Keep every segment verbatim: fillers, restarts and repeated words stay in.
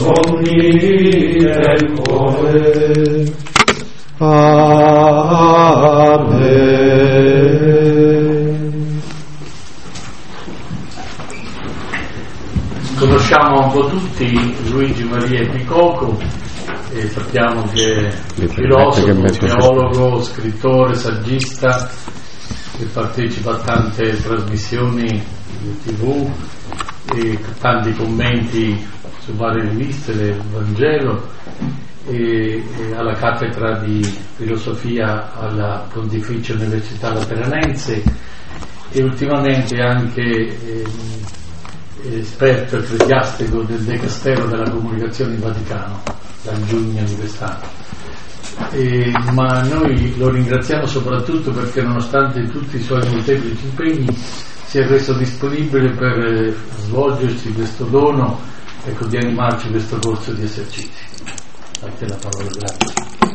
somni del cuore. Amen. Conosciamo un po' tutti Luigi Maria Picoco e sappiamo che è filosofo, teologo, scrittore, saggista, che partecipa a tante trasmissioni di tivù e tanti commenti su varie riviste del Vangelo e, e alla cattedra di filosofia alla Pontificia Università Lateranense e ultimamente anche eh, esperto ecclesiastico del Dicastero della Comunicazione in Vaticano dal giugno di quest'anno. E, ma noi lo ringraziamo soprattutto perché nonostante tutti i suoi molteplici impegni si è reso disponibile per eh, svolgerci questo dono, ecco, di animarci questo corso di esercizi. A te la parola, grazie.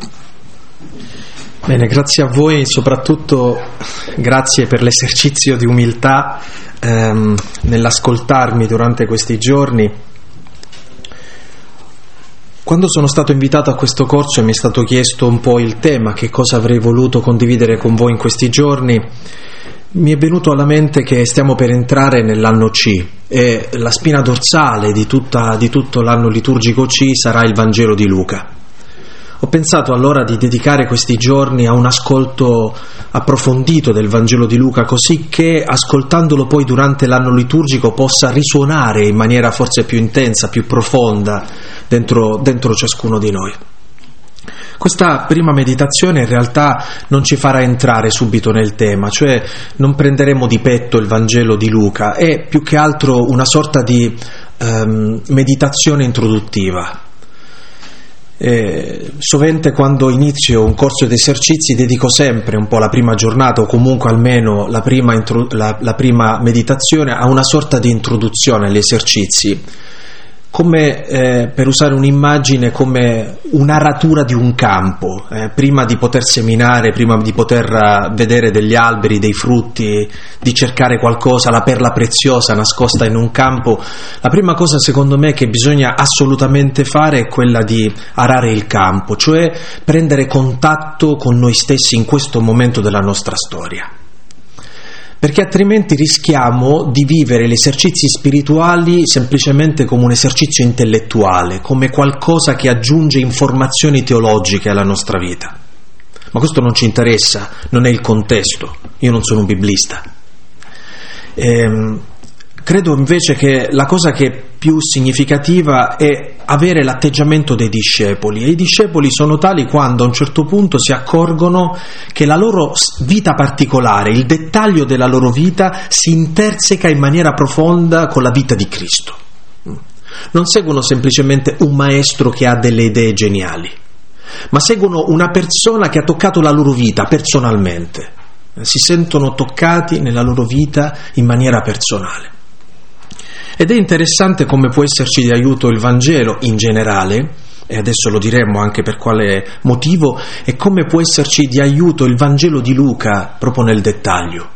Bene, grazie a voi, soprattutto grazie per l'esercizio di umiltà ehm, nell'ascoltarmi durante questi giorni. Quando sono stato invitato a questo corso e mi è stato chiesto un po' il tema, che cosa avrei voluto condividere con voi in questi giorni, mi è venuto alla mente che stiamo per entrare nell'anno C e la spina dorsale di, tutta, di tutto l'anno liturgico C sarà il Vangelo di Luca. Ho pensato allora di dedicare questi giorni a un ascolto approfondito del Vangelo di Luca, così che ascoltandolo poi durante l'anno liturgico possa risuonare in maniera forse più intensa, più profonda dentro, dentro ciascuno di noi. Questa prima meditazione in realtà non ci farà entrare subito nel tema, cioè non prenderemo di petto il Vangelo di Luca, è più che altro una sorta di ehm, meditazione introduttiva. Eh, sovente quando inizio un corso di esercizi dedico sempre un po' la prima giornata o comunque almeno la prima, intro, la, la prima meditazione a una sorta di introduzione agli esercizi, come eh, per usare un'immagine, come un'aratura di un campo, eh, prima di poter seminare, prima di poter uh, vedere degli alberi, dei frutti, di cercare qualcosa, la perla preziosa nascosta in un campo. La prima cosa secondo me che bisogna assolutamente fare è quella di arare il campo, cioè prendere contatto con noi stessi in questo momento della nostra storia. Perché altrimenti rischiamo di vivere gli esercizi spirituali semplicemente come un esercizio intellettuale, come qualcosa che aggiunge informazioni teologiche alla nostra vita. Ma questo non ci interessa, non è il contesto, io non sono un biblista. Ehm, credo invece che la cosa che è più significativa è avere l'atteggiamento dei discepoli, e i discepoli sono tali quando a un certo punto si accorgono che la loro vita particolare, il dettaglio della loro vita si interseca in maniera profonda con la vita di Cristo. Non seguono semplicemente un maestro che ha delle idee geniali, ma seguono una persona che ha toccato la loro vita personalmente, si sentono toccati nella loro vita in maniera personale. Ed è interessante come può esserci di aiuto il Vangelo in generale, e adesso lo diremo anche per quale motivo, e come può esserci di aiuto il Vangelo di Luca proprio nel dettaglio.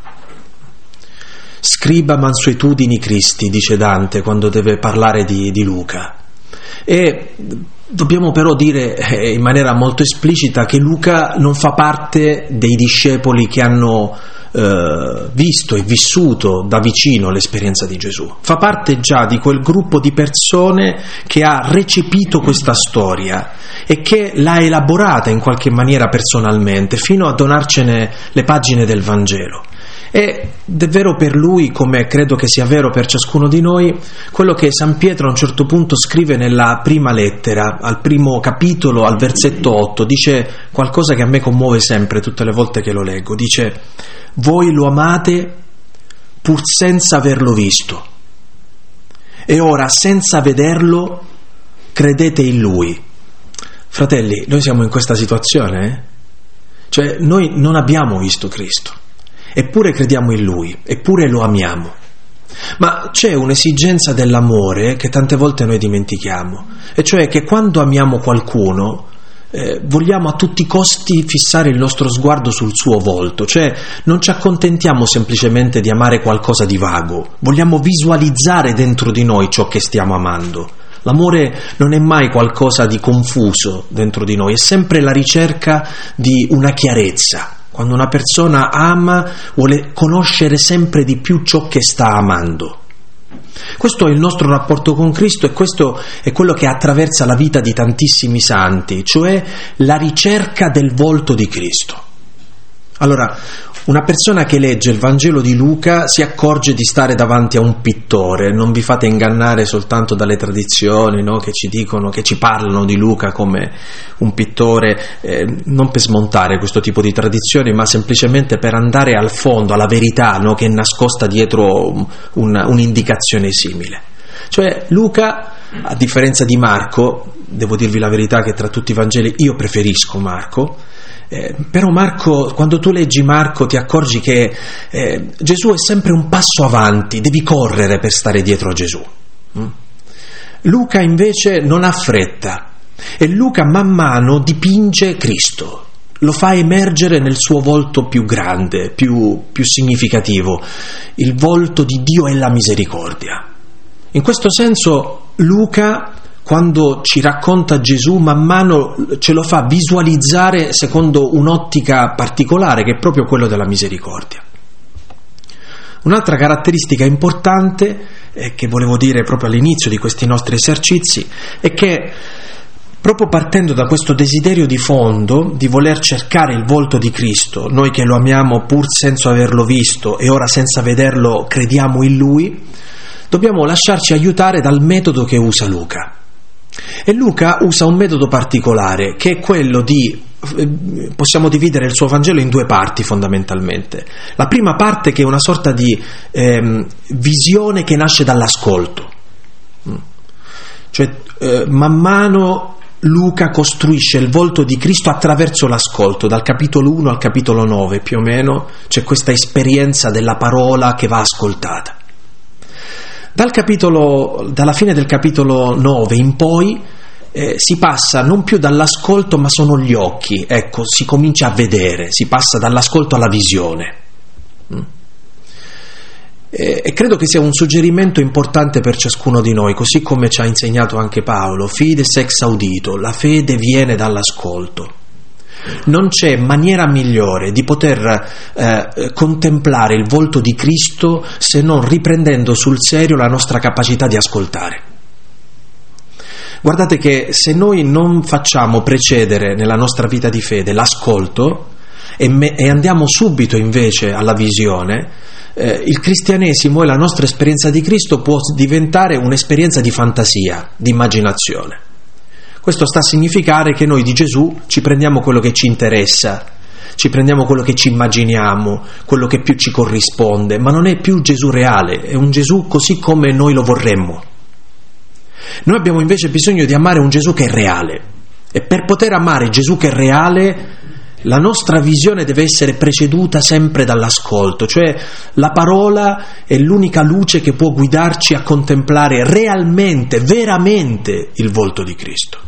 Scriba mansuetudini Cristi, dice Dante quando deve parlare di, di Luca. E dobbiamo però dire in maniera molto esplicita che Luca non fa parte dei discepoli che hanno eh, visto e vissuto da vicino l'esperienza di Gesù. Fa parte già di quel gruppo di persone che ha recepito questa storia e che l'ha elaborata in qualche maniera personalmente fino a donarcene le pagine del Vangelo. Ed è vero per lui, come credo che sia vero per ciascuno di noi, quello che San Pietro a un certo punto scrive nella prima lettera, al primo capitolo, al versetto otto, dice qualcosa che a me commuove sempre tutte le volte che lo leggo. Dice: voi lo amate pur senza averlo visto, e ora senza vederlo credete in lui. Fratelli, noi siamo in questa situazione, eh? Cioè noi non abbiamo visto Cristo, eppure crediamo in Lui, eppure lo amiamo. Ma c'è un'esigenza dell'amore che tante volte noi dimentichiamo, e cioè che quando amiamo qualcuno eh, vogliamo a tutti i costi fissare il nostro sguardo sul suo volto, cioè non ci accontentiamo semplicemente di amare qualcosa di vago, vogliamo visualizzare dentro di noi ciò che stiamo amando, L'amore non è mai qualcosa di confuso dentro di noi, è sempre la ricerca di una chiarezza. Quando una persona ama, vuole conoscere sempre di più ciò che sta amando. Questo è il nostro rapporto con Cristo e questo è quello che attraversa la vita di tantissimi santi, cioè la ricerca del volto di Cristo. Allora, una persona che legge il Vangelo di Luca si accorge di stare davanti a un pittore. Non vi fate ingannare soltanto dalle tradizioni, no, che ci dicono, che ci parlano di Luca come un pittore, eh, non per smontare questo tipo di tradizioni, ma semplicemente per andare al fondo, alla verità, no, che è nascosta dietro un, un'indicazione simile. Cioè Luca, a differenza di Marco, devo dirvi la verità che tra tutti i Vangeli io preferisco Marco, Eh, però Marco, quando tu leggi Marco ti accorgi che eh, Gesù è sempre un passo avanti, devi correre per stare dietro a Gesù. Mm? Luca invece non ha fretta e Luca man mano dipinge Cristo, lo fa emergere nel suo volto più grande, più, più significativo, il volto di Dio e la misericordia. In questo senso Luca, quando ci racconta Gesù, man mano ce lo fa visualizzare secondo un'ottica particolare, che è proprio quello della misericordia. Un'altra caratteristica importante, eh, che volevo dire proprio all'inizio di questi nostri esercizi, è che proprio partendo da questo desiderio di fondo di voler cercare il volto di Cristo, noi che lo amiamo pur senza averlo visto e ora senza vederlo crediamo in Lui, dobbiamo lasciarci aiutare dal metodo che usa Luca. E Luca usa un metodo particolare, che è quello di, possiamo dividere il suo Vangelo in due parti fondamentalmente. La prima parte, che è una sorta di ehm, visione che nasce dall'ascolto, cioè eh, man mano Luca costruisce il volto di Cristo attraverso l'ascolto. Dal capitolo uno al capitolo nove più o meno c'è questa esperienza della parola che va ascoltata. Dal capitolo, dalla fine del capitolo nove in poi eh, si passa non più dall'ascolto, ma sono gli occhi, ecco, si comincia a vedere, si passa dall'ascolto alla visione. Mm. E, e credo che sia un suggerimento importante per ciascuno di noi, così come ci ha insegnato anche Paolo: fides ex audito, la fede viene dall'ascolto. Non c'è maniera migliore di poter eh, contemplare il volto di Cristo se non riprendendo sul serio la nostra capacità di ascoltare. Guardate che se noi non facciamo precedere nella nostra vita di fede l'ascolto e, me, e andiamo subito invece alla visione, eh, il cristianesimo e la nostra esperienza di Cristo può diventare un'esperienza di fantasia, di immaginazione. Questo sta a significare che noi di Gesù ci prendiamo quello che ci interessa, ci prendiamo quello che ci immaginiamo, quello che più ci corrisponde, ma non è più Gesù reale, è un Gesù così come noi lo vorremmo. Noi abbiamo invece bisogno di amare un Gesù che è reale, e per poter amare Gesù che è reale la nostra visione deve essere preceduta sempre dall'ascolto, cioè la parola è l'unica luce che può guidarci a contemplare realmente, veramente il volto di Cristo.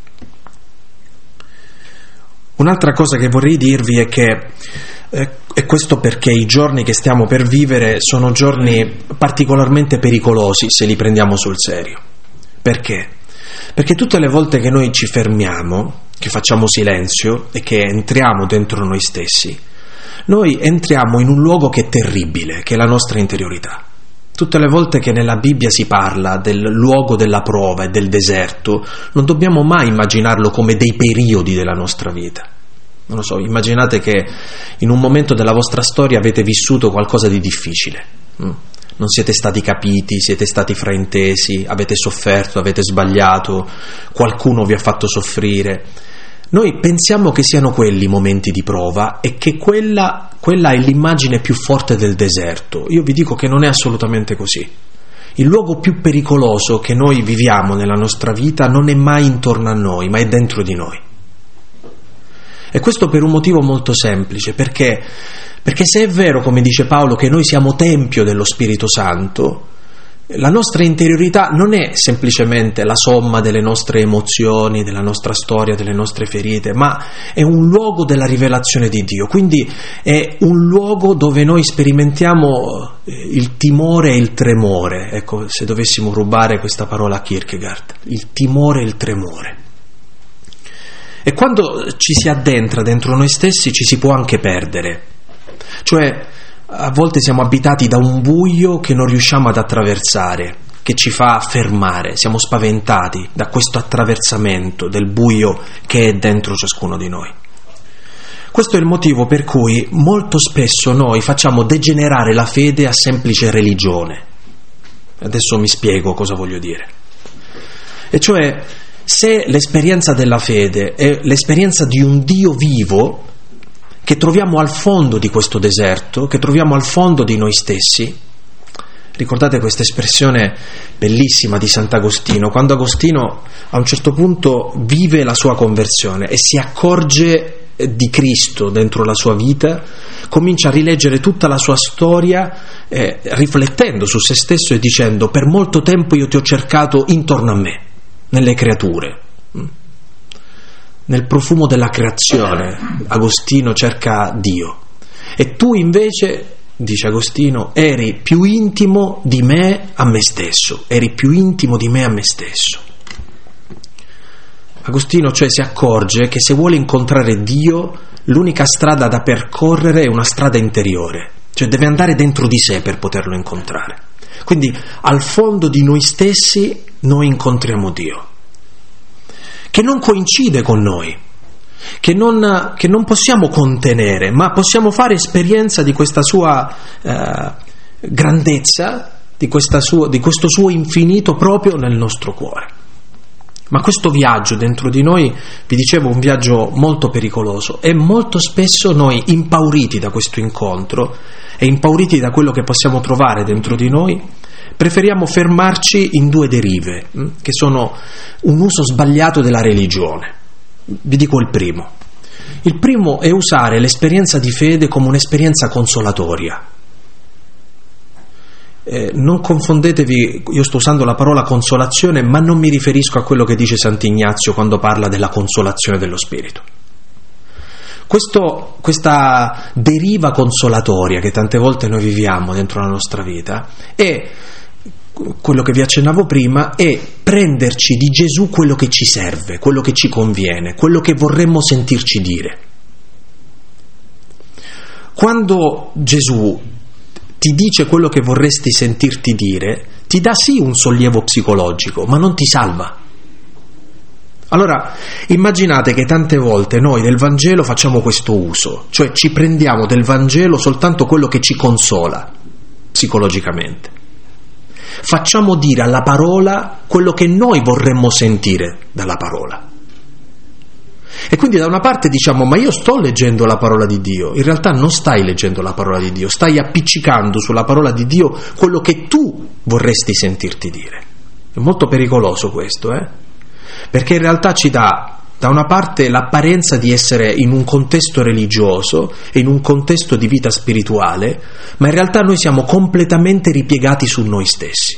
Un'altra cosa che vorrei dirvi è che, eh, e questo perché i giorni che stiamo per vivere sono giorni particolarmente pericolosi se li prendiamo sul serio. Perché? Perché tutte le volte che noi ci fermiamo, che facciamo silenzio e che entriamo dentro noi stessi, noi entriamo in un luogo che è terribile, che è la nostra interiorità. Tutte le volte che nella Bibbia si parla del luogo della prova e del deserto, non dobbiamo mai immaginarlo come dei periodi della nostra vita. Non lo so, immaginate che in un momento della vostra storia avete vissuto qualcosa di difficile. Non siete stati capiti, siete stati fraintesi, avete sofferto, avete sbagliato, qualcuno vi ha fatto soffrire. Noi pensiamo che siano quelli i momenti di prova e che quella, quella è l'immagine più forte del deserto. Io vi dico che non è assolutamente così. Il luogo più pericoloso che noi viviamo nella nostra vita non è mai intorno a noi, ma è dentro di noi. E questo per un motivo molto semplice, perché, perché se è vero, come dice Paolo, che noi siamo tempio dello Spirito Santo, la nostra interiorità non è semplicemente la somma delle nostre emozioni, della nostra storia, delle nostre ferite, ma è un luogo della rivelazione di Dio, quindi è un luogo dove noi sperimentiamo il timore e il tremore. Ecco, se dovessimo rubare questa parola a Kierkegaard, il timore e il tremore. E quando ci si addentra dentro noi stessi ci si può anche perdere, cioè a volte siamo abitati da un buio che non riusciamo ad attraversare, che ci fa fermare, siamo spaventati da questo attraversamento del buio che è dentro ciascuno di noi. Questo è il motivo per cui molto spesso noi facciamo degenerare la fede a semplice religione. Adesso mi spiego cosa voglio dire. E cioè, se l'esperienza della fede è l'esperienza di un Dio vivo, che troviamo al fondo di questo deserto, che troviamo al fondo di noi stessi. Ricordate questa espressione bellissima di Sant'Agostino, quando Agostino a un certo punto vive la sua conversione e si accorge di Cristo dentro la sua vita, comincia a rileggere tutta la sua storia eh, riflettendo su se stesso e dicendo: per molto tempo io ti ho cercato intorno a me, nelle creature. Nel profumo della creazione Agostino cerca Dio, e tu invece, dice Agostino, eri più intimo di me a me stesso, eri più intimo di me a me stesso. Agostino cioè si accorge che se vuole incontrare Dio l'unica strada da percorrere è una strada interiore, cioè deve andare dentro di sé per poterlo incontrare. Quindi al fondo di noi stessi noi incontriamo Dio, che non coincide con noi, che non, che non possiamo contenere, ma possiamo fare esperienza di questa sua eh, grandezza, di, questa sua, di questo suo infinito proprio nel nostro cuore. Ma questo viaggio dentro di noi, vi dicevo, è un viaggio molto pericoloso, e molto spesso noi, impauriti da questo incontro e impauriti da quello che possiamo trovare dentro di noi, preferiamo fermarci in due derive, che sono un uso sbagliato della religione. Vi dico il primo. Il primo è usare l'esperienza di fede come un'esperienza consolatoria. Eh, non confondetevi, io sto usando la parola consolazione, ma non mi riferisco a quello che dice Sant'Ignazio quando parla della consolazione dello spirito. Questo, questa deriva consolatoria che tante volte noi viviamo dentro la nostra vita è quello che vi accennavo prima, è prenderci di Gesù quello che ci serve, quello che ci conviene, quello che vorremmo sentirci dire. Quando Gesù ti dice quello che vorresti sentirti dire, ti dà sì un sollievo psicologico, ma non ti salva. Allora, immaginate che tante volte noi del Vangelo facciamo questo uso, cioè ci prendiamo del Vangelo soltanto quello che ci consola psicologicamente. Facciamo dire alla parola quello che noi vorremmo sentire dalla parola. E quindi da una parte diciamo: ma io sto leggendo la parola di Dio. In realtà non stai leggendo la parola di Dio, stai appiccicando sulla parola di Dio quello che tu vorresti sentirti dire. È molto pericoloso questo, eh? Perché in realtà ci dà da una parte l'apparenza di essere in un contesto religioso e in un contesto di vita spirituale, ma in realtà noi siamo completamente ripiegati su noi stessi.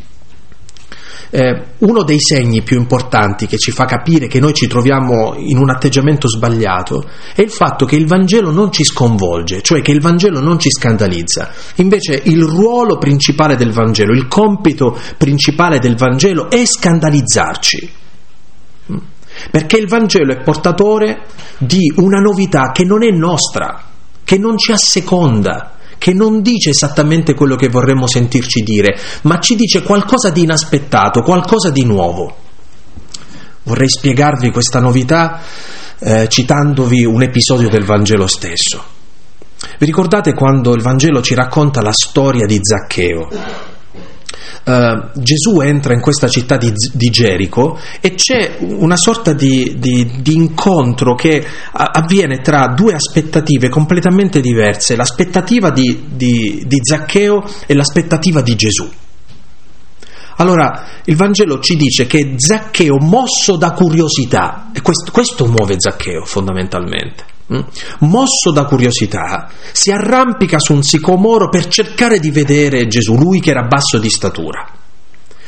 Eh, uno dei segni più importanti che ci fa capire che noi ci troviamo in un atteggiamento sbagliato è il fatto che il Vangelo non ci sconvolge, cioè che il Vangelo non ci scandalizza. Invece il ruolo principale del Vangelo, il compito principale del Vangelo è scandalizzarci. Perché il Vangelo è portatore di una novità che non è nostra, che non ci asseconda, che non dice esattamente quello che vorremmo sentirci dire, ma ci dice qualcosa di inaspettato, qualcosa di nuovo. Vorrei spiegarvi questa novità eh, citandovi un episodio del Vangelo stesso. Vi ricordate quando il Vangelo ci racconta la storia di Zaccheo? Uh, Gesù entra in questa città di, di Gerico e c'è una sorta di, di, di incontro che a, avviene tra due aspettative completamente diverse, l'aspettativa di, di, di Zaccheo e l'aspettativa di Gesù. Allora il Vangelo ci dice che Zaccheo, mosso da curiosità, e questo, questo muove Zaccheo fondamentalmente, mosso da curiosità, si arrampica su un sicomoro per cercare di vedere Gesù, lui che era basso di statura.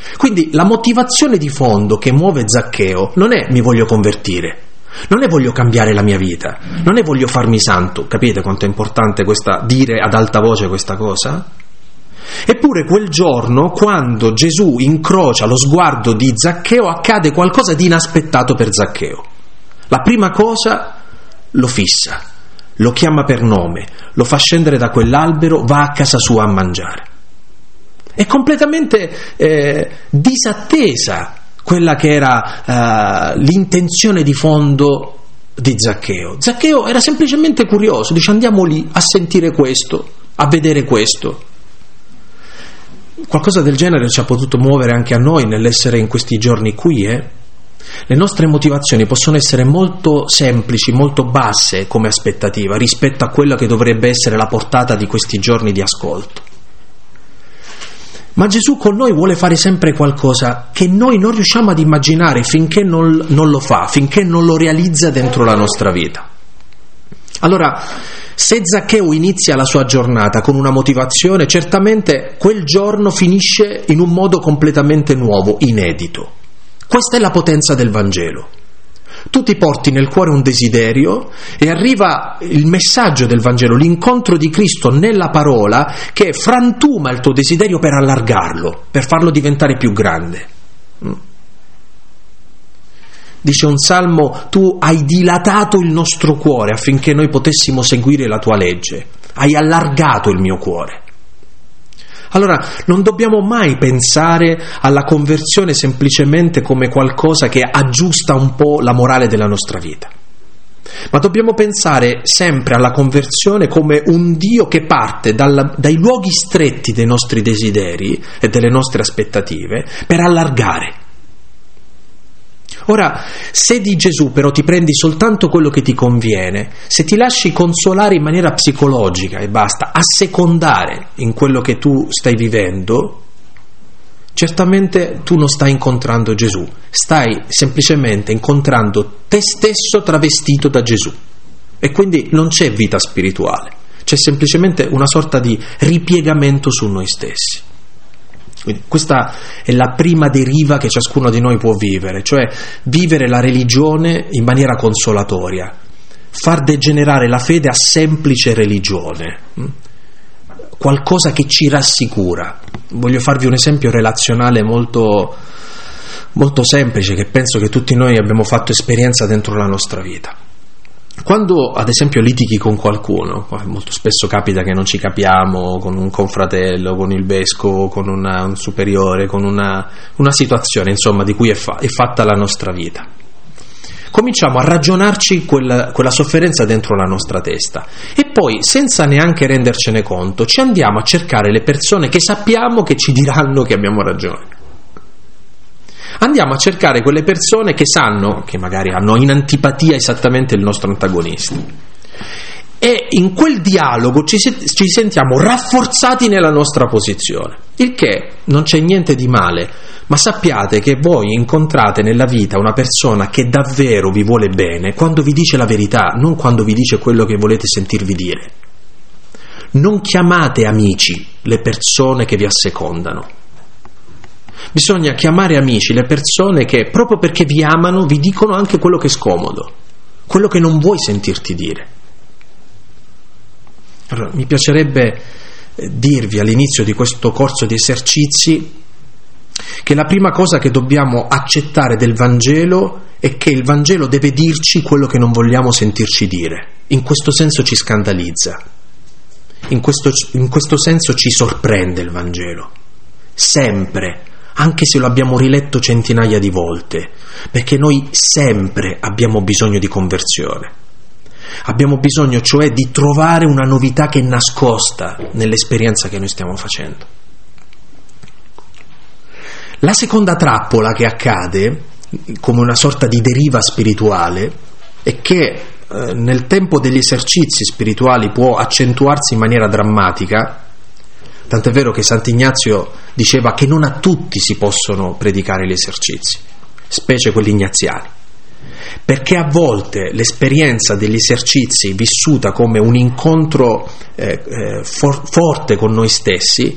Quindi la motivazione di fondo che muove Zaccheo non è mi voglio convertire, non è voglio cambiare la mia vita, non è voglio farmi santo. Capite quanto è importante questa, dire ad alta voce questa cosa? Eppure quel giorno, quando Gesù incrocia lo sguardo di Zaccheo, accade qualcosa di inaspettato per Zaccheo. La prima cosa, lo fissa, lo chiama per nome, lo fa scendere da quell'albero, va a casa sua a mangiare. È completamente eh, disattesa quella che era uh, l'intenzione di fondo di Zaccheo. Zaccheo era semplicemente curioso, dice andiamo lì a sentire questo, a vedere questo. Qualcosa del genere ci ha potuto muovere anche a noi nell'essere in questi giorni qui, eh? Le nostre motivazioni possono essere molto semplici, molto basse come aspettativa rispetto a quella che dovrebbe essere la portata di questi giorni di ascolto. Ma Gesù con noi vuole fare sempre qualcosa che noi non riusciamo ad immaginare finché non, non lo fa, finché non lo realizza dentro la nostra vita. Allora, se Zaccheo inizia la sua giornata con una motivazione, certamente quel giorno finisce in un modo completamente nuovo, inedito. Questa è la potenza del Vangelo. Tu ti porti nel cuore un desiderio e arriva il messaggio del Vangelo, l'incontro di Cristo nella parola che frantuma il tuo desiderio per allargarlo, per farlo diventare più grande. Dice un salmo, tu hai dilatato il nostro cuore affinché noi potessimo seguire la tua legge, hai allargato il mio cuore. Allora, non dobbiamo mai pensare alla conversione semplicemente come qualcosa che aggiusta un po' la morale della nostra vita, ma dobbiamo pensare sempre alla conversione come un Dio che parte dalla, dai luoghi stretti dei nostri desideri e delle nostre aspettative per allargare. Ora, se di Gesù però ti prendi soltanto quello che ti conviene, se ti lasci consolare in maniera psicologica e basta, assecondare in quello che tu stai vivendo, certamente tu non stai incontrando Gesù, stai semplicemente incontrando te stesso travestito da Gesù. E quindi non c'è vita spirituale, c'è semplicemente una sorta di ripiegamento su noi stessi. Quindi questa è la prima deriva che ciascuno di noi può vivere, cioè vivere la religione in maniera consolatoria, far degenerare la fede a semplice religione, qualcosa che ci rassicura. Voglio farvi un esempio relazionale molto, molto semplice che penso che tutti noi abbiamo fatto esperienza dentro la nostra vita. Quando ad esempio litighi con qualcuno, molto spesso capita che non ci capiamo con un confratello, con il vescovo, con una, un superiore, con una, una situazione insomma di cui è, fa, è fatta la nostra vita. Cominciamo a ragionarci quella, quella sofferenza dentro la nostra testa e poi, senza neanche rendercene conto, ci andiamo a cercare le persone che sappiamo che ci diranno che abbiamo ragione. Andiamo a cercare quelle persone che sanno, che magari hanno in antipatia esattamente il nostro antagonista. E in quel dialogo ci, ci sentiamo rafforzati nella nostra posizione. Il che non c'è niente di male, ma sappiate che voi incontrate nella vita una persona che davvero vi vuole bene quando vi dice la verità, non quando vi dice quello che volete sentirvi dire. Non chiamate amici le persone che vi assecondano. Bisogna chiamare amici le persone che, proprio perché vi amano, vi dicono anche quello che è scomodo, quello che non vuoi sentirti dire. Allora, mi piacerebbe dirvi all'inizio di questo corso di esercizi che la prima cosa che dobbiamo accettare del Vangelo è che il Vangelo deve dirci quello che non vogliamo sentirci dire. In questo senso ci scandalizza, in questo, in questo senso ci sorprende il Vangelo, sempre, anche se lo abbiamo riletto centinaia di volte, perché noi sempre abbiamo bisogno di conversione. Abbiamo bisogno cioè di trovare una novità che è nascosta nell'esperienza che noi stiamo facendo. La seconda trappola che accade, come una sorta di deriva spirituale, è che eh, nel tempo degli esercizi spirituali può accentuarsi in maniera drammatica. Tant'è vero che Sant'Ignazio diceva che non a tutti si possono predicare gli esercizi, specie quelli ignaziani, perché a volte l'esperienza degli esercizi vissuta come un incontro eh, eh, for- forte con noi stessi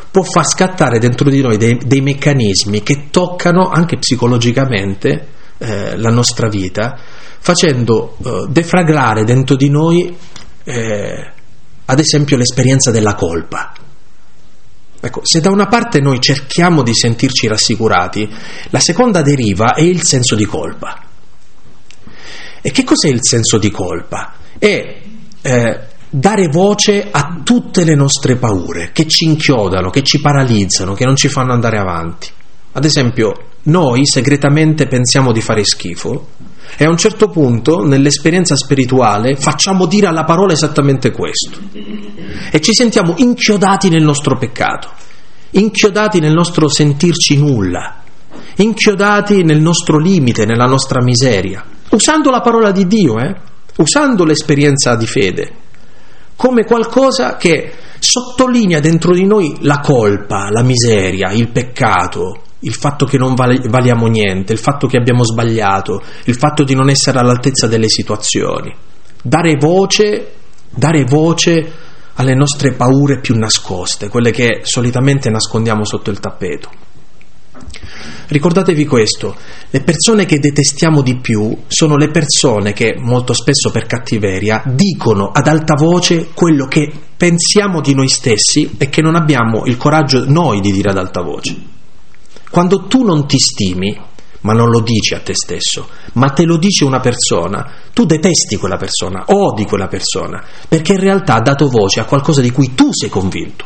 può far scattare dentro di noi dei, dei meccanismi che toccano anche psicologicamente eh, la nostra vita, facendo eh, deflagrare dentro di noi eh, ad esempio l'esperienza della colpa. Ecco, se da una parte noi cerchiamo di sentirci rassicurati, la seconda deriva è il senso di colpa. E che cos'è il senso di colpa? È eh, dare voce a tutte le nostre paure che ci inchiodano, che ci paralizzano, che non ci fanno andare avanti. Ad esempio, noi segretamente pensiamo di fare schifo e a un certo punto nell'esperienza spirituale facciamo dire alla parola esattamente questo e ci sentiamo inchiodati nel nostro peccato, inchiodati nel nostro sentirci nulla, inchiodati nel nostro limite, nella nostra miseria, usando la parola di Dio, eh? usando l'esperienza di fede come qualcosa che sottolinea dentro di noi la colpa, la miseria, il peccato, il fatto che non valiamo niente, il fatto che abbiamo sbagliato, il fatto di non essere all'altezza delle situazioni. Dare voce, dare voce alle nostre paure più nascoste, quelle che solitamente nascondiamo sotto il tappeto. Ricordatevi questo: le persone che detestiamo di più sono le persone che molto spesso per cattiveria dicono ad alta voce quello che pensiamo di noi stessi e che non abbiamo il coraggio noi di dire ad alta voce. Quando tu non ti stimi, ma non lo dici a te stesso, ma te lo dice una persona, tu detesti quella persona, odi quella persona, perché in realtà ha dato voce a qualcosa di cui tu sei convinto.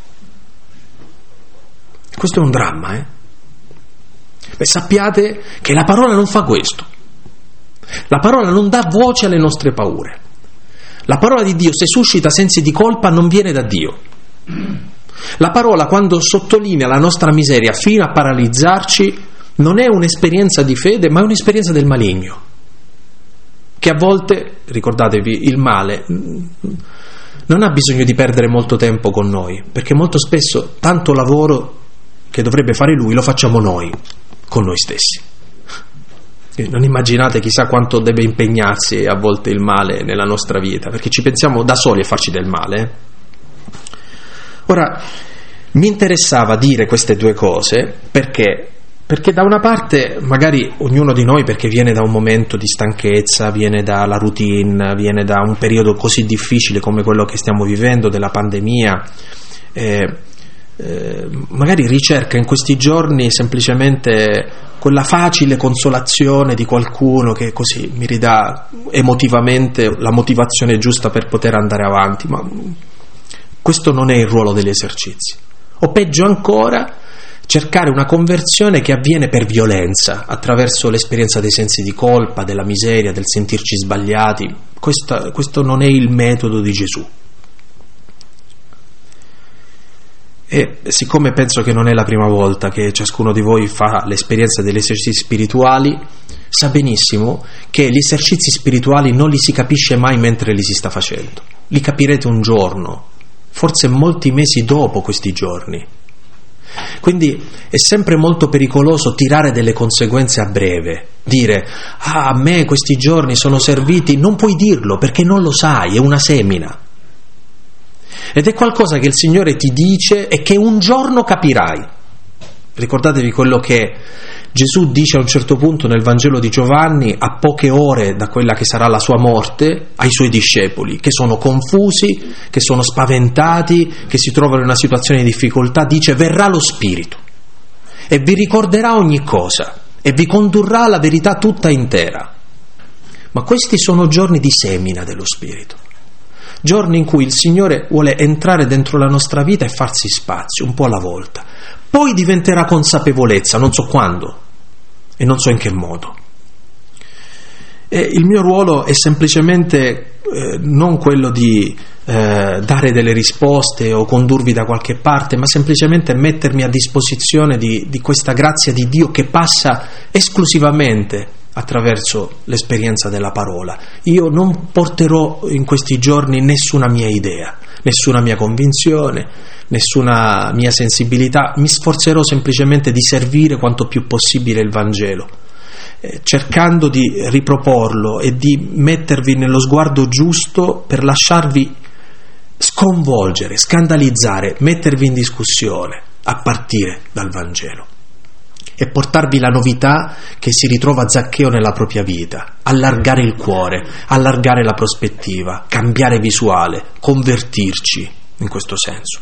Questo è un dramma, eh? Beh, sappiate che la parola non fa questo. La parola non dà voce alle nostre paure. La parola di Dio, se suscita sensi di colpa, non viene da Dio. La parola, quando sottolinea la nostra miseria fino a paralizzarci, non è un'esperienza di fede, ma è un'esperienza del maligno, che a volte, ricordatevi, il male non ha bisogno di perdere molto tempo con noi, perché molto spesso tanto lavoro che dovrebbe fare lui lo facciamo noi con noi stessi. Non immaginate chissà quanto deve impegnarsi a volte il male nella nostra vita, perché ci pensiamo da soli a farci del male. Ora, mi interessava dire queste due cose perché perché da una parte magari ognuno di noi, perché viene da un momento di stanchezza, viene dalla routine, viene da un periodo così difficile come quello che stiamo vivendo della pandemia, eh, eh, magari ricerca in questi giorni semplicemente quella facile consolazione di qualcuno che così mi ridà emotivamente la motivazione giusta per poter andare avanti, ma questo non è il ruolo degli esercizi. O peggio ancora, cercare una conversione che avviene per violenza, attraverso l'esperienza dei sensi di colpa, della miseria, del sentirci sbagliati. Questa, questo non è il metodo di Gesù. E siccome penso che non è la prima volta che ciascuno di voi fa l'esperienza degli esercizi spirituali, sa benissimo che gli esercizi spirituali non li si capisce mai mentre li si sta facendo. Li capirete un giorno, forse molti mesi dopo questi giorni. Quindi è sempre molto pericoloso tirare delle conseguenze a breve, dire ah, a me questi giorni sono serviti. Non puoi dirlo perché non lo sai, è una semina ed è qualcosa che il Signore ti dice e che un giorno capirai. Ricordatevi quello che Gesù dice a un certo punto nel Vangelo di Giovanni, a poche ore da quella che sarà la sua morte, ai suoi discepoli che sono confusi, che sono spaventati, che si trovano in una situazione di difficoltà. Dice: verrà lo Spirito e vi ricorderà ogni cosa e vi condurrà alla verità tutta intera. Ma questi sono giorni di semina dello Spirito, giorni in cui il Signore vuole entrare dentro la nostra vita e farsi spazio un po' alla volta. Poi diventerà consapevolezza, non so quando e non so in che modo. E il mio ruolo è semplicemente eh, non quello di eh, dare delle risposte o condurvi da qualche parte, ma semplicemente mettermi a disposizione di, di questa grazia di Dio che passa esclusivamente attraverso l'esperienza della parola. Io non porterò in questi giorni nessuna mia idea, nessuna mia convinzione, nessuna mia sensibilità. Mi sforzerò semplicemente di servire quanto più possibile il Vangelo, eh, cercando di riproporlo e di mettervi nello sguardo giusto per lasciarvi sconvolgere, scandalizzare, mettervi in discussione a partire dal Vangelo e portarvi la novità che si ritrova Zaccheo nella propria vita, allargare il cuore, allargare la prospettiva, cambiare visuale, convertirci in questo senso.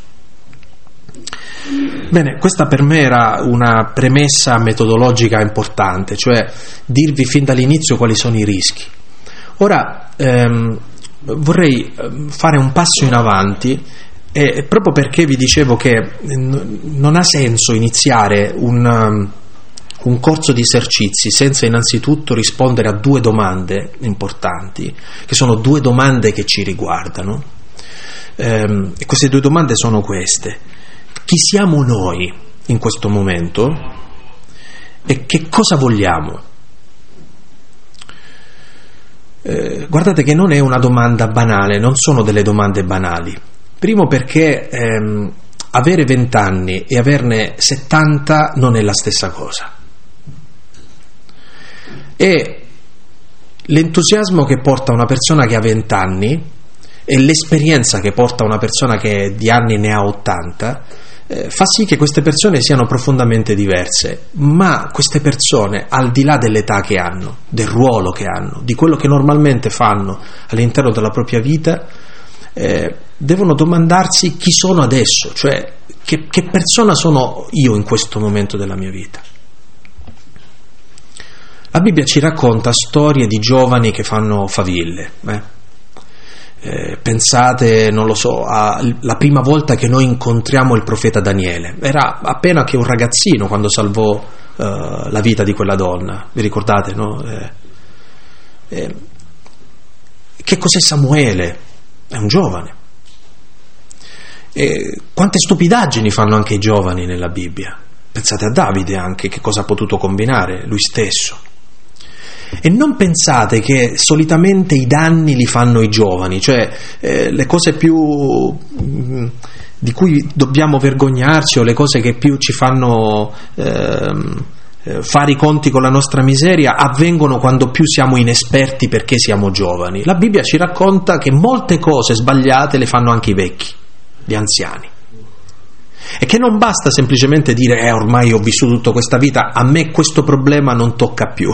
Bene, questa per me era una premessa metodologica importante, cioè dirvi fin dall'inizio quali sono i rischi. Ora ehm, vorrei fare un passo in avanti, e proprio perché vi dicevo che n- non ha senso iniziare un, un corso di esercizi senza innanzitutto rispondere a due domande importanti, che sono due domande che ci riguardano. Ehm, e queste due domande sono queste: chi siamo noi in questo momento e che cosa vogliamo? Eh, guardate che non è una domanda banale, non sono delle domande banali. Primo perché ehm, avere vent'anni e averne settanta non è la stessa cosa. E l'entusiasmo che porta una persona che ha vent'anni e l'esperienza che porta una persona che di anni ne ha ottanta eh, fa sì che queste persone siano profondamente diverse, ma queste persone, al di là dell'età che hanno, del ruolo che hanno, di quello che normalmente fanno all'interno della propria vita, eh, devono domandarsi chi sono adesso, cioè che, che persona sono io in questo momento della mia vita. La Bibbia ci racconta storie di giovani che fanno faville. Eh? Eh, pensate, non lo so, alla prima volta che noi incontriamo il profeta Daniele. Era appena che un ragazzino quando salvò eh, la vita di quella donna. Vi ricordate, no? Eh, eh, che cos'è Samuele? È un giovane. E quante stupidaggini fanno anche i giovani nella Bibbia. Pensate a Davide anche, che cosa ha potuto combinare lui stesso. E non pensate che solitamente i danni li fanno i giovani, cioè eh, le cose più mh, di cui dobbiamo vergognarci o le cose che più ci fanno eh, fare i conti con la nostra miseria avvengono quando più siamo inesperti perché siamo giovani. La Bibbia ci racconta che molte cose sbagliate le fanno anche i vecchi, gli anziani. E che non basta semplicemente dire eh, ormai ho vissuto tutta questa vita, a me questo problema non tocca più.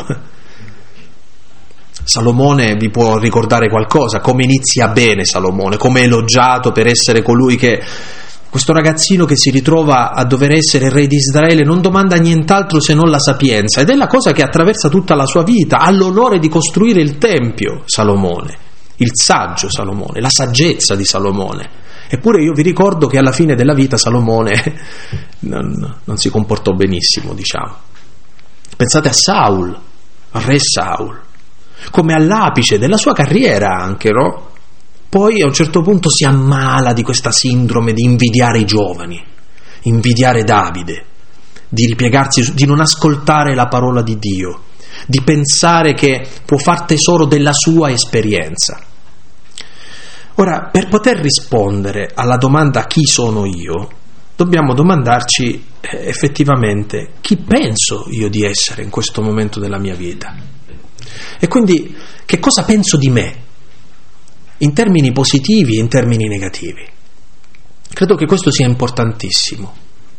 Salomone vi può ricordare qualcosa, come inizia bene Salomone, come è elogiato per essere colui che, questo ragazzino che si ritrova a dover essere re di Israele, non domanda nient'altro se non la sapienza, ed è la cosa che attraversa tutta la sua vita. Ha l'onore di costruire il tempio Salomone, il saggio Salomone, la saggezza di Salomone. Eppure io vi ricordo che alla fine della vita Salomone non, non si comportò benissimo, diciamo. Pensate a Saul, al re Saul, come all'apice della sua carriera anche, no? Poi a un certo punto si ammala di questa sindrome di invidiare i giovani, invidiare Davide, di ripiegarsi, di non ascoltare la parola di Dio, di pensare che può far tesoro della sua esperienza. Ora, per poter rispondere alla domanda chi sono io, dobbiamo domandarci eh, effettivamente chi penso io di essere in questo momento della mia vita. E quindi che cosa penso di me, in termini positivi e in termini negativi. Credo che questo sia importantissimo.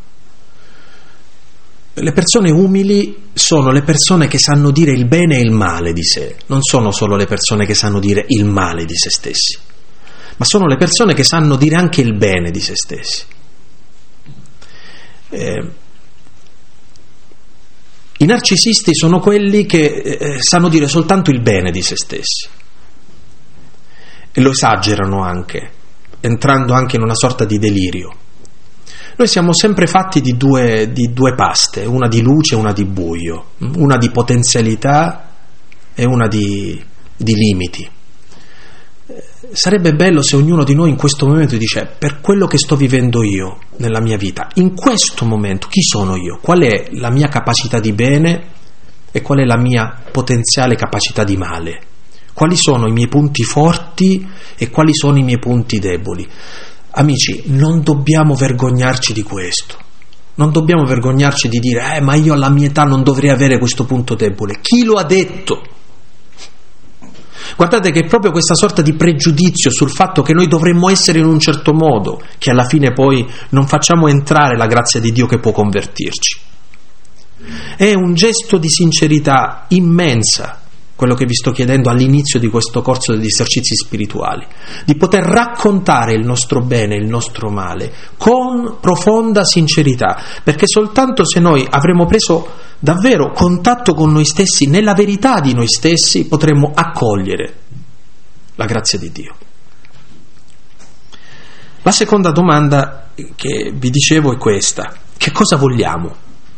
Le persone umili sono le persone che sanno dire il bene e il male di sé, non sono solo le persone che sanno dire il male di se stessi, ma sono le persone che sanno dire anche il bene di se stessi. Eh, I narcisisti sono quelli che eh, sanno dire soltanto il bene di se stessi e lo esagerano anche, entrando anche in una sorta di delirio. Noi siamo sempre fatti di due, di due paste, una di luce e una di buio, una di potenzialità e una di, di limiti. Sarebbe bello se ognuno di noi in questo momento dice: per quello che sto vivendo io nella mia vita, in questo momento chi sono io? Qual è la mia capacità di bene e qual è la mia potenziale capacità di male? Quali sono i miei punti forti e quali sono i miei punti deboli? Amici, non dobbiamo vergognarci di questo. Non dobbiamo vergognarci di dire eh ma io alla mia età non dovrei avere questo punto debole. Chi lo ha detto? Guardate che è proprio questa sorta di pregiudizio sul fatto che noi dovremmo essere in un certo modo che alla fine poi non facciamo entrare la grazia di Dio che può convertirci. È un gesto di sincerità immensa quello che vi sto chiedendo all'inizio di questo corso degli esercizi spirituali, di poter raccontare il nostro bene e il nostro male con profonda sincerità, perché soltanto se noi avremo preso davvero contatto con noi stessi, nella verità di noi stessi, potremo accogliere la grazia di Dio. La seconda domanda che vi dicevo è questa: che cosa vogliamo?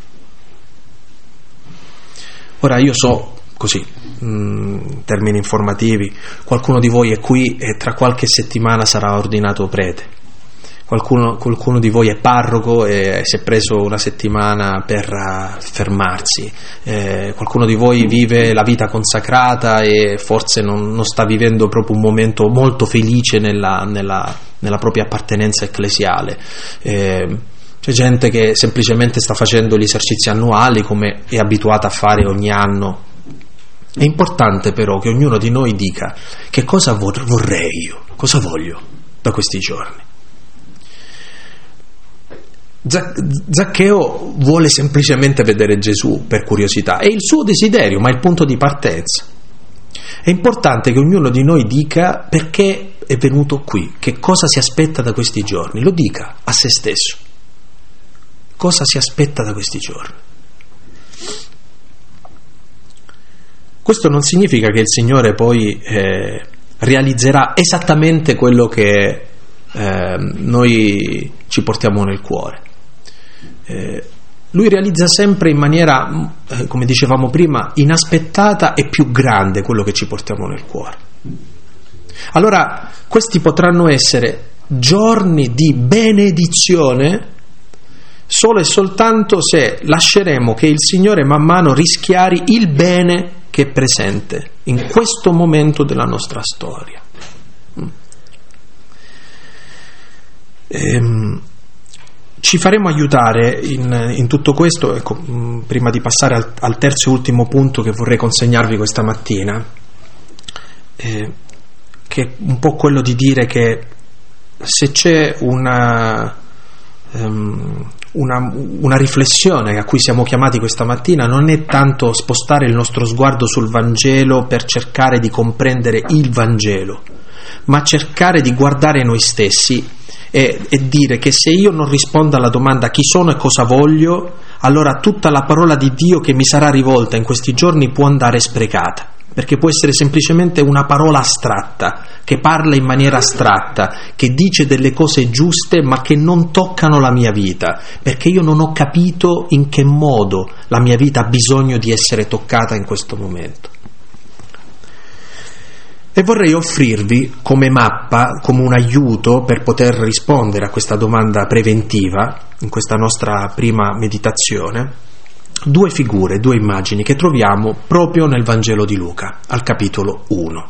Ora io so, così, in termini informativi, qualcuno di voi è qui e tra qualche settimana sarà ordinato prete. Qualcuno, qualcuno di voi è parroco e si è preso una settimana per uh, fermarsi. Eh, qualcuno di voi vive la vita consacrata e forse non, non sta vivendo proprio un momento molto felice nella, nella, nella propria appartenenza ecclesiale. Eh, c'è gente che semplicemente sta facendo gli esercizi annuali come è abituata a fare ogni anno. È importante però che ognuno di noi dica: che cosa vorrei io, cosa voglio da questi giorni. Zaccheo vuole semplicemente vedere Gesù per curiosità, è il suo desiderio, ma è il punto di partenza. È importante che ognuno di noi dica perché è venuto qui, che cosa si aspetta da questi giorni, lo dica a se stesso. Cosa si aspetta da questi giorni? Questo non significa che il Signore poi eh, realizzerà esattamente quello che eh, noi ci portiamo nel cuore. Eh, lui realizza sempre in maniera, eh, come dicevamo prima, inaspettata e più grande quello che ci portiamo nel cuore. Allora, questi potranno essere giorni di benedizione solo e soltanto se lasceremo che il Signore man mano rischiari il bene che è presente in questo momento della nostra storia. Ehm, ci faremo aiutare in, in tutto questo, ecco, prima di passare al, al terzo e ultimo punto che vorrei consegnarvi questa mattina, eh, che è un po' quello di dire che se c'è una, um, una, una riflessione a cui siamo chiamati questa mattina, non è tanto spostare il nostro sguardo sul Vangelo per cercare di comprendere il Vangelo, ma cercare di guardare noi stessi e, e dire che se io non rispondo alla domanda chi sono e cosa voglio, allora tutta la parola di Dio che mi sarà rivolta in questi giorni può andare sprecata, perché può essere semplicemente una parola astratta, che parla in maniera astratta, che dice delle cose giuste ma che non toccano la mia vita, perché io non ho capito in che modo la mia vita ha bisogno di essere toccata in questo momento. E vorrei offrirvi come mappa, come un aiuto per poter rispondere a questa domanda preventiva, in questa nostra prima meditazione, due figure, due immagini che troviamo proprio nel Vangelo di Luca, al capitolo uno.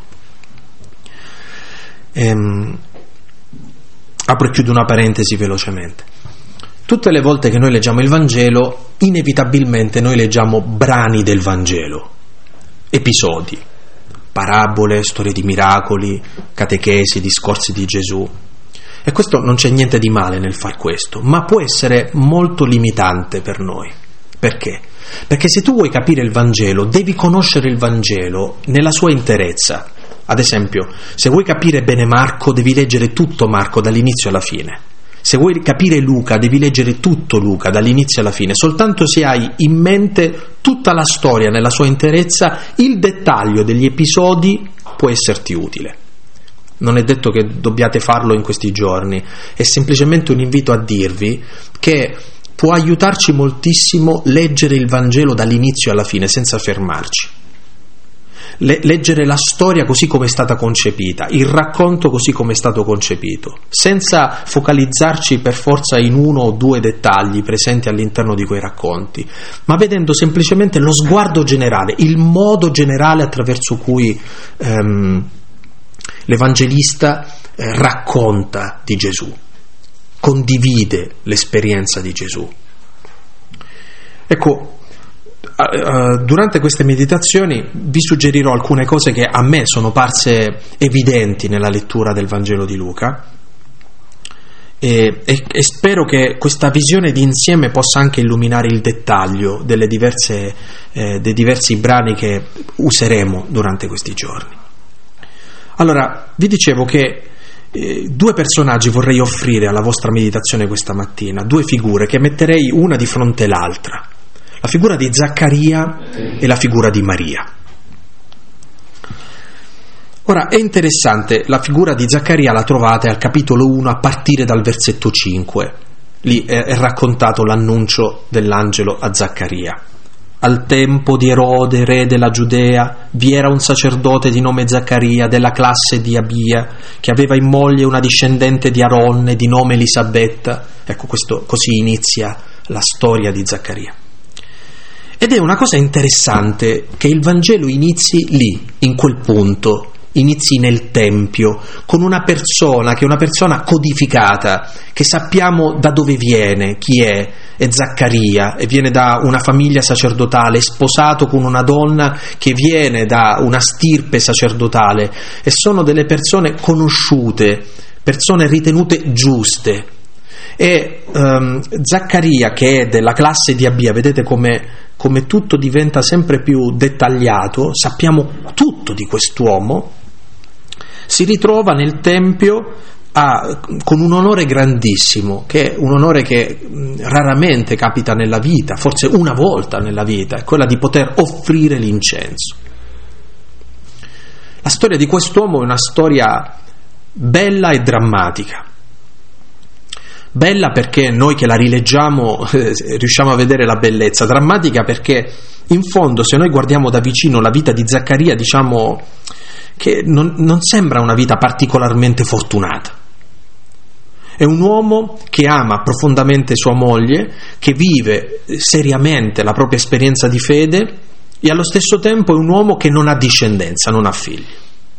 Ehm, apro e chiudo una parentesi velocemente. Tutte le volte che noi leggiamo il Vangelo, inevitabilmente noi leggiamo brani del Vangelo, episodi, parabole, storie di miracoli, catechesi, discorsi di Gesù. E questo non c'è niente di male nel far questo, ma può essere molto limitante per noi. Perché? Perché se tu vuoi capire il Vangelo, devi conoscere il Vangelo nella sua interezza. Ad esempio, se vuoi capire bene Marco, devi leggere tutto Marco dall'inizio alla fine. Se vuoi capire Luca, devi leggere tutto Luca dall'inizio alla fine. Soltanto se hai in mente tutta la storia nella sua interezza, il dettaglio degli episodi può esserti utile. Non è detto che dobbiate farlo in questi giorni, è semplicemente un invito a dirvi che può aiutarci moltissimo leggere il Vangelo dall'inizio alla fine senza fermarci. Le- leggere la storia così come è stata concepita, il racconto così come è stato concepito, senza focalizzarci per forza in uno o due dettagli presenti all'interno di quei racconti, ma vedendo semplicemente lo sguardo generale, il modo generale attraverso cui ehm, l'Evangelista eh, racconta di Gesù, condivide l'esperienza di Gesù. Ecco, uh, durante queste meditazioni vi suggerirò alcune cose che a me sono parse evidenti nella lettura del Vangelo di Luca e, e, e spero che questa visione di insieme possa anche illuminare il dettaglio delle diverse, eh, dei diversi brani che useremo durante questi giorni. Allora, vi dicevo che eh, due personaggi vorrei offrire alla vostra meditazione questa mattina, due figure che metterei una di fronte all'altra, la figura di Zaccaria e la figura di Maria. Ora, è interessante, la figura di Zaccaria la trovate al capitolo uno a partire dal versetto cinque. Lì è, è raccontato l'annuncio dell'angelo a Zaccaria. Al tempo di Erode, re della Giudea, vi era un sacerdote di nome Zaccaria, della classe di Abia, che aveva in moglie una discendente di Aronne di nome Elisabetta. Ecco, questo, così inizia la storia di Zaccaria. Ed è una cosa interessante che il Vangelo inizi lì, in quel punto, inizi nel Tempio, con una persona che è una persona codificata, che sappiamo da dove viene, chi è, è Zaccaria, e viene da una famiglia sacerdotale, è sposato con una donna che viene da una stirpe sacerdotale, e sono delle persone conosciute, persone ritenute giuste. E um, Zaccaria, che è della classe di Abia, vedete come, come tutto diventa sempre più dettagliato, sappiamo tutto di quest'uomo, si ritrova nel Tempio a, con un onore grandissimo, che è un onore che mh, raramente capita nella vita, forse una volta nella vita, è quella di poter offrire l'incenso. La storia di quest'uomo è una storia bella e drammatica. Bella perché noi che la rileggiamo eh, riusciamo a vedere la bellezza, drammatica perché in fondo se noi guardiamo da vicino la vita di Zaccaria diciamo che non, non sembra una vita particolarmente fortunata. È un uomo che ama profondamente sua moglie, che vive seriamente la propria esperienza di fede e allo stesso tempo è un uomo che non ha discendenza, non ha figli.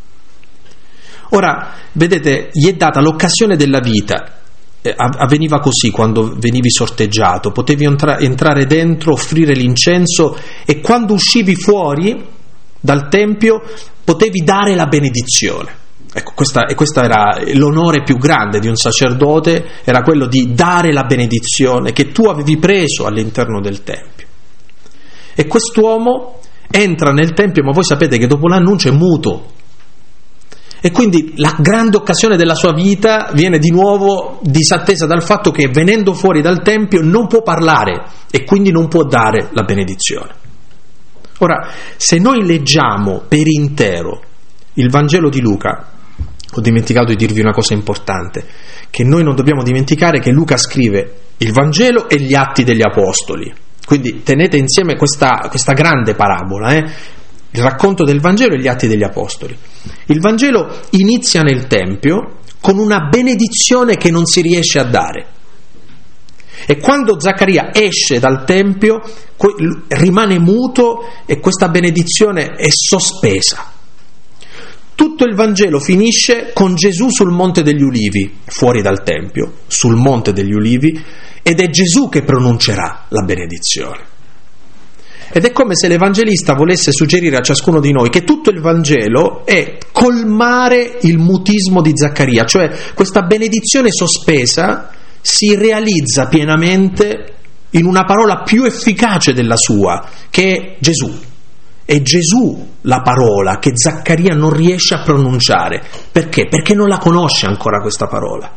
Ora, vedete, gli è data l'occasione della vita. Avveniva così quando venivi sorteggiato, potevi entra- entrare dentro, offrire l'incenso e quando uscivi fuori dal Tempio potevi dare la benedizione. Ecco, questa, e questo era l'onore più grande di un sacerdote, era quello di dare la benedizione che tu avevi preso all'interno del Tempio. E quest'uomo entra nel Tempio, ma voi sapete che dopo l'annuncio è muto. E quindi la grande occasione della sua vita viene di nuovo disattesa dal fatto che venendo fuori dal Tempio non può parlare e quindi non può dare la benedizione. Ora, se noi leggiamo per intero il Vangelo di Luca, ho dimenticato di dirvi una cosa importante, che noi non dobbiamo dimenticare che Luca scrive il Vangelo e gli Atti degli Apostoli, quindi tenete insieme questa, questa grande parabola, eh? Il racconto del Vangelo e gli Atti degli Apostoli. Il Vangelo inizia nel Tempio con una benedizione che non si riesce a dare. E quando Zaccaria esce dal Tempio rimane muto e questa benedizione è sospesa. Tutto il Vangelo finisce con Gesù sul Monte degli Ulivi, fuori dal Tempio, sul Monte degli Ulivi, ed è Gesù che pronuncerà la benedizione. Ed è come se l'Evangelista volesse suggerire a ciascuno di noi che tutto il Vangelo è colmare il mutismo di Zaccaria, cioè questa benedizione sospesa si realizza pienamente in una parola più efficace della sua, che è Gesù. È Gesù la parola che Zaccaria non riesce a pronunciare. Perché? Perché non la conosce ancora questa parola.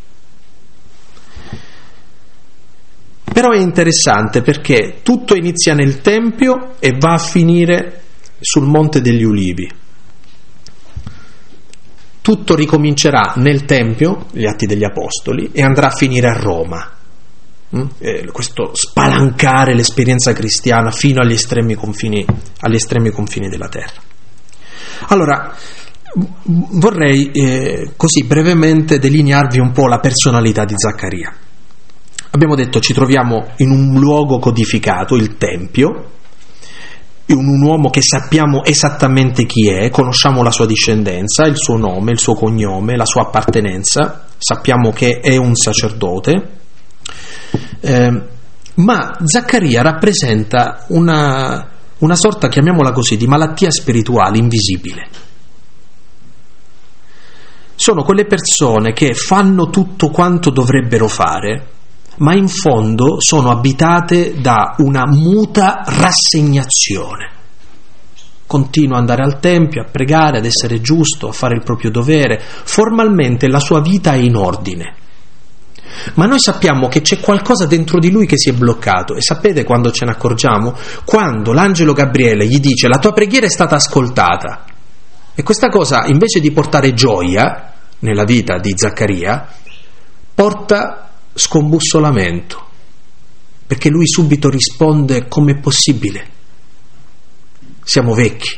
Però è interessante perché tutto inizia nel Tempio e va a finire sul Monte degli Ulivi. Tutto ricomincerà nel Tempio, gli Atti degli Apostoli, e andrà a finire a Roma. Mm? Eh, questo spalancare l'esperienza cristiana fino agli estremi confini, agli estremi confini della terra. Allora, vorrei eh, così brevemente delinearvi un po' la personalità di Zaccaria. Abbiamo detto ci troviamo in un luogo codificato, il Tempio, in un uomo che sappiamo esattamente chi è, conosciamo la sua discendenza, il suo nome, il suo cognome, la sua appartenenza, sappiamo che è un sacerdote. Eh, Ma Zaccaria rappresenta una, una sorta, chiamiamola così, di malattia spirituale invisibile. Sono quelle persone che fanno tutto quanto dovrebbero fare, ma in fondo sono abitate da una muta rassegnazione. Continua ad andare al tempio, a pregare, ad essere giusto, a fare il proprio dovere. Formalmente la sua vita è in ordine. Ma noi sappiamo che c'è qualcosa dentro di lui che si è bloccato. E sapete quando ce ne accorgiamo? Quando l'angelo Gabriele gli dice: la tua preghiera è stata ascoltata. E questa cosa, invece di portare gioia nella vita di Zaccaria, porta scombussolamento, perché lui subito risponde: com'è possibile? Siamo vecchi.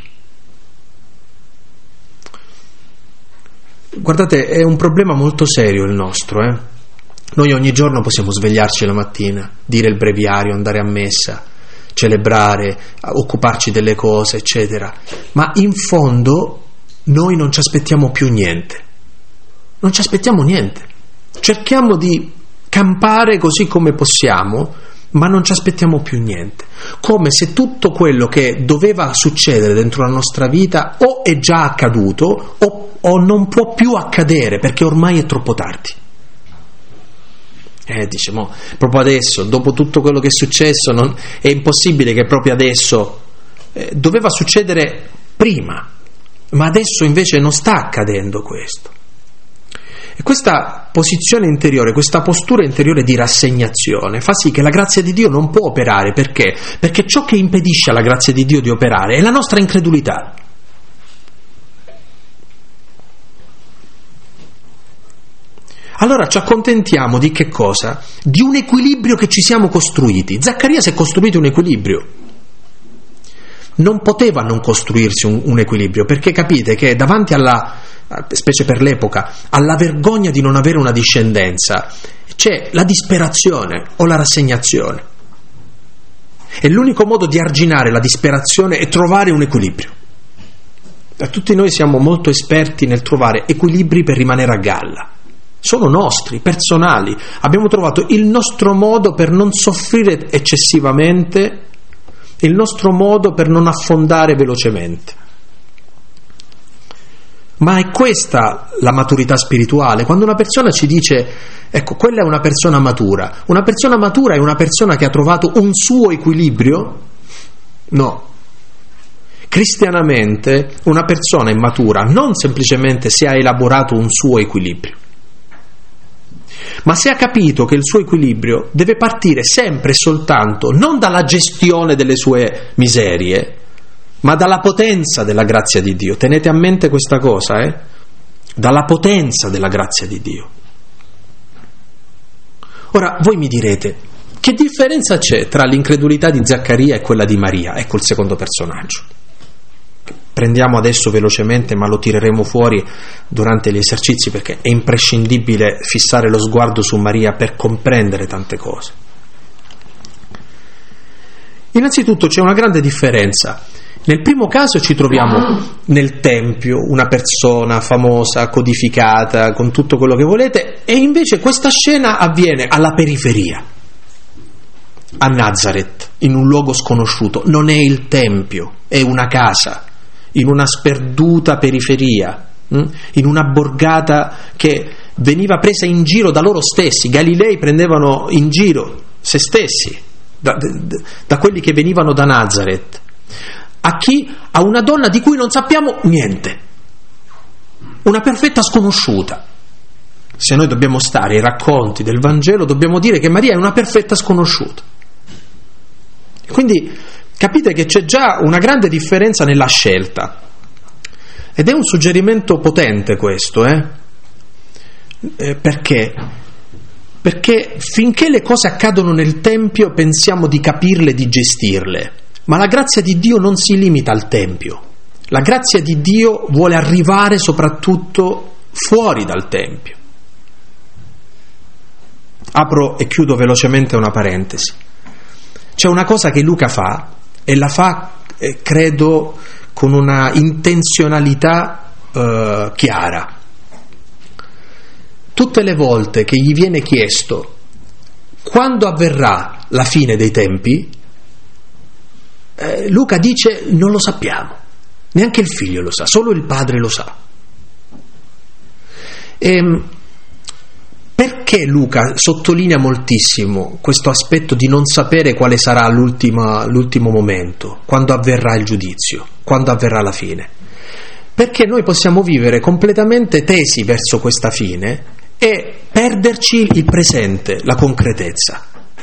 Guardate, è un problema molto serio il nostro, eh? Noi ogni giorno possiamo svegliarci la mattina, dire il breviario, andare a messa, celebrare, occuparci delle cose, eccetera, ma in fondo noi non ci aspettiamo più niente. Non ci aspettiamo niente. Cerchiamo di campare così come possiamo, ma non ci aspettiamo più niente. Come se tutto quello che doveva succedere dentro la nostra vita o è già accaduto o, o non può più accadere, perché ormai è troppo tardi. Eh, dice, mo, proprio adesso, dopo tutto quello che è successo, non, è impossibile che proprio adesso, eh, doveva succedere prima, ma adesso invece non sta accadendo questo. E questa posizione interiore, questa postura interiore di rassegnazione fa sì che la grazia di Dio non può operare. Perché? Perché ciò che impedisce alla grazia di Dio di operare è la nostra incredulità. Allora ci accontentiamo di che cosa? Di un equilibrio che ci siamo costruiti. Zaccaria si è costruito un equilibrio. Non poteva non costruirsi un, un equilibrio, perché capite che davanti alla, specie per l'epoca, alla vergogna di non avere una discendenza, c'è la disperazione o la rassegnazione. E l'unico modo di arginare la disperazione è trovare un equilibrio. E tutti noi siamo molto esperti nel trovare equilibri per rimanere a galla. Sono nostri, personali. Abbiamo trovato il nostro modo per non soffrire eccessivamente, il nostro modo per non affondare velocemente. Ma è questa la maturità spirituale. Quando una persona ci dice, ecco, quella è una persona matura. Una persona matura è una persona che ha trovato un suo equilibrio? No. Cristianamente una persona immatura non semplicemente se ha elaborato un suo equilibrio, ma se ha capito che il suo equilibrio deve partire sempre e soltanto non dalla gestione delle sue miserie, ma dalla potenza della grazia di Dio. Tenete a mente questa cosa, eh? Dalla potenza della grazia di Dio. Ora, voi mi direte, che differenza c'è tra l'incredulità di Zaccaria e quella di Maria? Ecco il secondo personaggio. Prendiamo adesso velocemente, ma lo tireremo fuori durante gli esercizi, perché è imprescindibile fissare lo sguardo su Maria per comprendere tante cose. Innanzitutto c'è una grande differenza. Nel primo caso ci troviamo nel Tempio, una persona famosa, codificata, con tutto quello che volete, e invece questa scena avviene alla periferia, a Nazareth, in un luogo sconosciuto. Non è il Tempio, è una casa, in una sperduta periferia, in una borgata che veniva presa in giro da loro stessi. I Galilei prendevano in giro se stessi, da, da, da quelli che venivano da Nazareth. A chi? A una donna di cui non sappiamo niente, una perfetta sconosciuta. Se noi dobbiamo stare ai racconti del Vangelo, dobbiamo dire che Maria è una perfetta sconosciuta. Quindi capite che c'è già una grande differenza nella scelta, ed è un suggerimento potente questo, eh? Eh, perché? Perché finché le cose accadono nel Tempio pensiamo di capirle, di gestirle, ma la grazia di Dio non si limita al Tempio. La grazia di Dio vuole arrivare soprattutto fuori dal Tempio. Apro e chiudo velocemente una parentesi. C'è una cosa che Luca fa, e la fa, eh, credo, con una intenzionalità eh, chiara. Tutte le volte che gli viene chiesto quando avverrà la fine dei tempi? Eh, Luca dice non lo sappiamo, neanche il figlio lo sa, solo il padre lo sa. E perché Luca sottolinea moltissimo questo aspetto di non sapere quale sarà l'ultima, l'ultimo momento, quando avverrà il giudizio, quando avverrà la fine? Perché noi possiamo vivere completamente tesi verso questa fine e perderci il presente, la concretezza.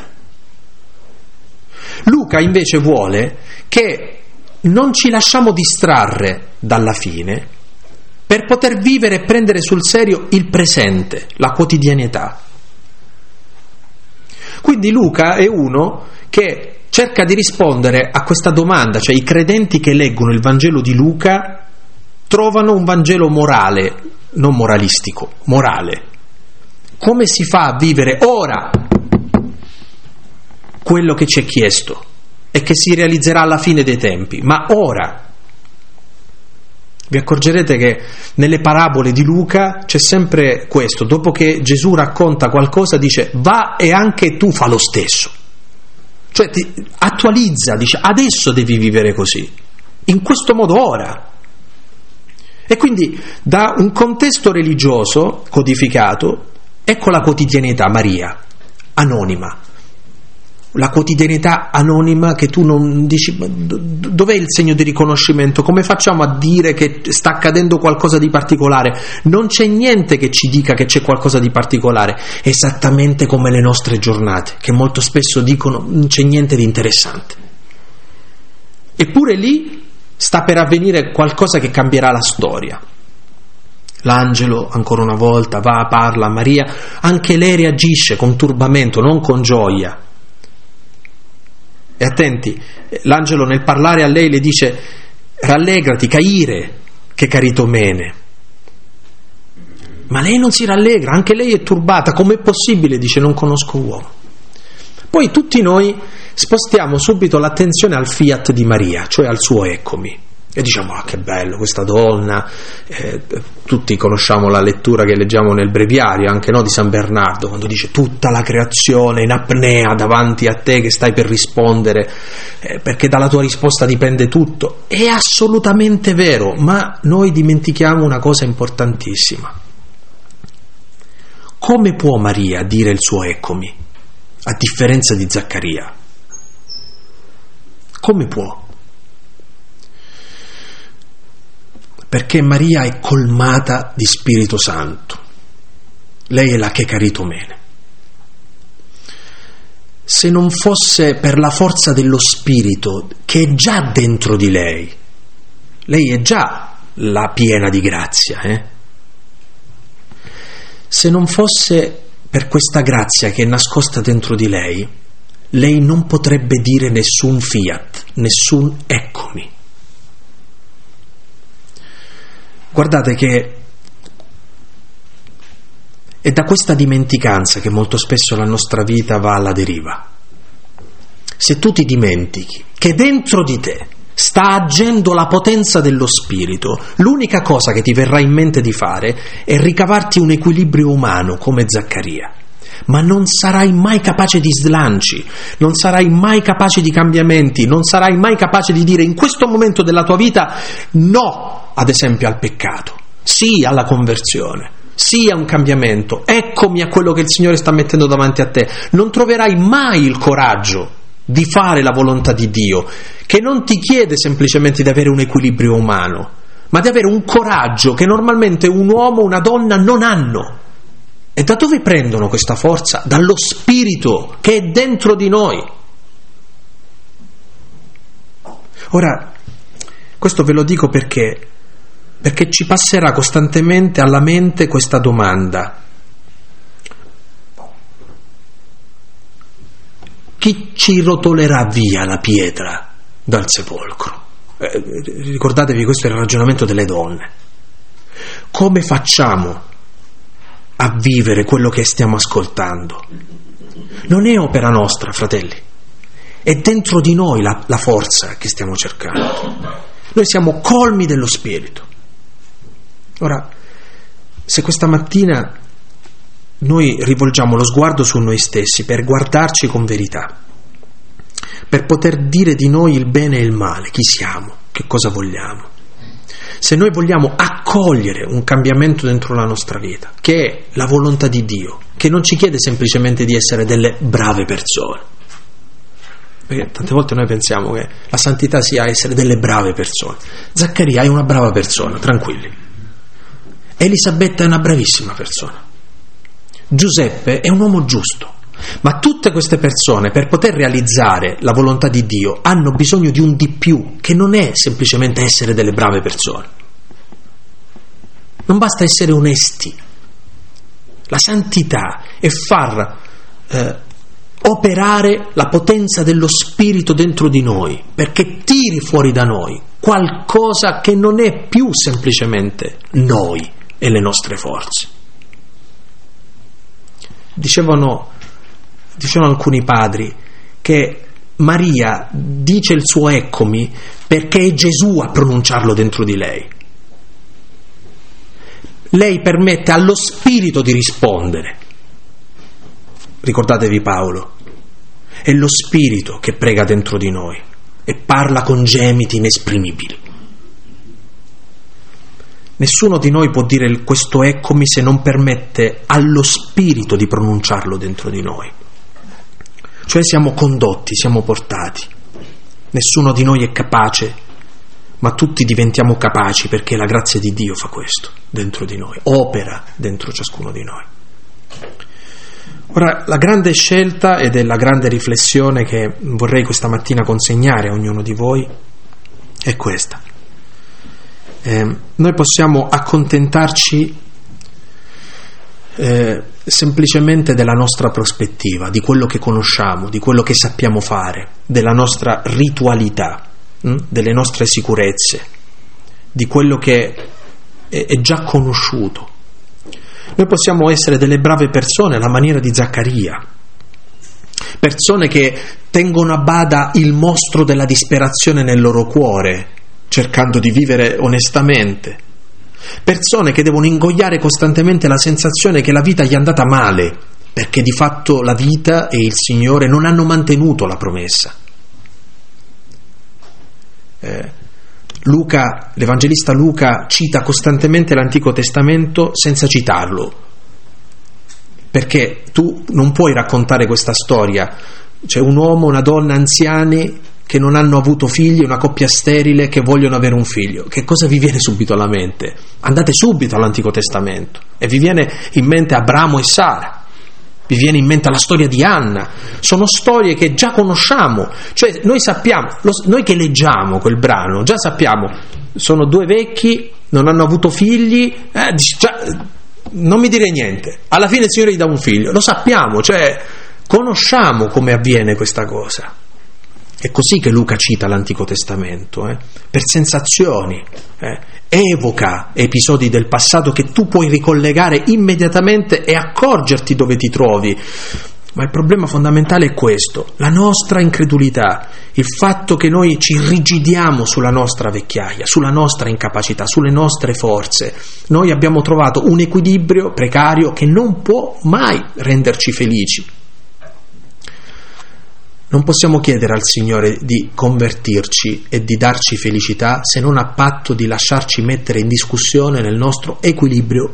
Luca invece vuole che non ci lasciamo distrarre dalla fine per poter vivere e prendere sul serio il presente, la quotidianità. Quindi Luca è uno che cerca di rispondere a questa domanda, cioè i credenti che leggono il Vangelo di Luca trovano un Vangelo morale, non moralistico, morale. Come si fa a vivere ora quello che ci è chiesto e che si realizzerà alla fine dei tempi, ma ora? Vi accorgerete che nelle parabole di Luca c'è sempre questo: dopo che Gesù racconta qualcosa dice va e anche tu fa lo stesso, cioè ti attualizza, dice adesso devi vivere così, in questo modo ora. E quindi da un contesto religioso codificato ecco la quotidianità Maria, anonima, la quotidianità anonima che tu non dici dov'è il segno di riconoscimento, come facciamo a dire che sta accadendo qualcosa di particolare? Non c'è niente che ci dica che c'è qualcosa di particolare, esattamente come le nostre giornate che molto spesso dicono non c'è niente di interessante, eppure lì sta per avvenire qualcosa che cambierà la storia. L'angelo ancora una volta va, parla a Maria, anche lei reagisce con turbamento, non con gioia. E attenti, l'angelo nel parlare a lei le dice rallegrati, caire, che caritomene. Ma lei non si rallegra, anche lei è turbata. Com'è possibile? Dice non conosco uomo. Poi tutti noi spostiamo subito l'attenzione al fiat di Maria, cioè al suo eccomi, e diciamo ah che bello questa donna. Eh, tutti conosciamo la lettura che leggiamo nel breviario anche no, di San Bernardo, quando dice tutta la creazione in apnea davanti a te che stai per rispondere, eh, perché dalla tua risposta dipende tutto. È assolutamente vero, ma noi dimentichiamo una cosa importantissima: come può Maria dire il suo eccomi a differenza di Zaccaria? Come può? Perché Maria è colmata di Spirito Santo. Lei è la che caritomene. Se non fosse per la forza dello Spirito che è già dentro di lei, lei è già la piena di grazia, eh? Se non fosse per questa grazia che è nascosta dentro di lei, lei non potrebbe dire nessun fiat, nessun eccomi. Guardate che è da questa dimenticanza che molto spesso la nostra vita va alla deriva. Se tu ti dimentichi che dentro di te sta agendo la potenza dello Spirito, l'unica cosa che ti verrà in mente di fare è ricavarti un equilibrio umano come Zaccaria. Ma non sarai mai capace di slanci, non sarai mai capace di cambiamenti, non sarai mai capace di dire in questo momento della tua vita no, ad esempio al peccato, sì alla conversione, sì a un cambiamento, eccomi a quello che il Signore sta mettendo davanti a te. Non troverai mai il coraggio di fare la volontà di Dio, che non ti chiede semplicemente di avere un equilibrio umano, ma di avere un coraggio che normalmente un uomo o una donna non hanno. E da dove prendono questa forza? Dallo Spirito che è dentro di noi. Ora, questo ve lo dico perché perché ci passerà costantemente alla mente questa domanda: chi ci rotolerà via la pietra dal sepolcro? Eh, ricordatevi, questo è il ragionamento delle donne. Come facciamo a vivere quello che stiamo ascoltando? Non è opera nostra, fratelli, è dentro di noi la, la forza che stiamo cercando. Noi siamo colmi dello Spirito. Ora, se questa mattina noi rivolgiamo lo sguardo su noi stessi per guardarci con verità per poter dire di noi il bene e il male, chi siamo, che cosa vogliamo. Se noi vogliamo accogliere un cambiamento dentro la nostra vita, che è la volontà di Dio, che non ci chiede semplicemente di essere delle brave persone, perché tante volte noi pensiamo che la santità sia essere delle brave persone. Zaccaria è una brava persona, tranquilli. Elisabetta è una bravissima persona. Giuseppe è un uomo giusto. Ma tutte queste persone, per poter realizzare la volontà di Dio, hanno bisogno di un di più, che non è semplicemente essere delle brave persone. Non basta essere onesti. La santità è far eh, operare la potenza dello Spirito dentro di noi, perché tiri fuori da noi qualcosa che non è più semplicemente noi e le nostre forze. Dicevano Dicevano alcuni padri che Maria dice il suo eccomi perché è Gesù a pronunciarlo dentro di lei. Lei permette allo Spirito di rispondere. Ricordatevi Paolo, è lo Spirito che prega dentro di noi e parla con gemiti inesprimibili. Nessuno di noi può dire questo eccomi se non permette allo Spirito di pronunciarlo dentro di noi. Cioè siamo condotti, siamo portati. Nessuno di noi è capace, ma tutti diventiamo capaci perché la grazia di Dio fa questo dentro di noi, opera dentro ciascuno di noi. Ora, la grande scelta ed è la grande riflessione che vorrei questa mattina consegnare a ognuno di voi è questa. Eh, noi possiamo accontentarci eh, semplicemente della nostra prospettiva, di quello che conosciamo, di quello che sappiamo fare, della nostra ritualità, mh? delle nostre sicurezze, di quello che è, è già conosciuto. Noi possiamo essere delle brave persone alla maniera di Zaccaria, persone che tengono a bada il mostro della disperazione nel loro cuore, cercando di vivere onestamente, persone che devono ingoiare costantemente la sensazione che la vita gli è andata male, perché di fatto la vita e il Signore non hanno mantenuto la promessa. Eh, Luca, l'Evangelista Luca cita costantemente l'Antico Testamento senza citarlo, perché tu non puoi raccontare questa storia. C'è un uomo, una donna, anziani che non hanno avuto figli, una coppia sterile che vogliono avere un figlio. Che cosa vi viene subito alla mente? Andate subito all'Antico Testamento e vi viene in mente Abramo e Sara, vi viene in mente la storia di Anna. Sono storie che già conosciamo, cioè noi sappiamo, lo, noi che leggiamo quel brano già sappiamo, sono due vecchi, non hanno avuto figli, eh, già, non mi dire niente, alla fine il Signore gli dà un figlio, lo sappiamo, cioè conosciamo come avviene questa cosa. È così che Luca cita l'Antico Testamento, eh? per sensazioni, eh? evoca episodi del passato che tu puoi ricollegare immediatamente e accorgerti dove ti trovi. Ma il problema fondamentale è questo, la nostra incredulità, il fatto che noi ci rigidiamo sulla nostra vecchiaia, sulla nostra incapacità, sulle nostre forze. Noi abbiamo trovato un equilibrio precario che non può mai renderci felici. Non possiamo chiedere al Signore di convertirci e di darci felicità se non a patto di lasciarci mettere in discussione nel nostro equilibrio.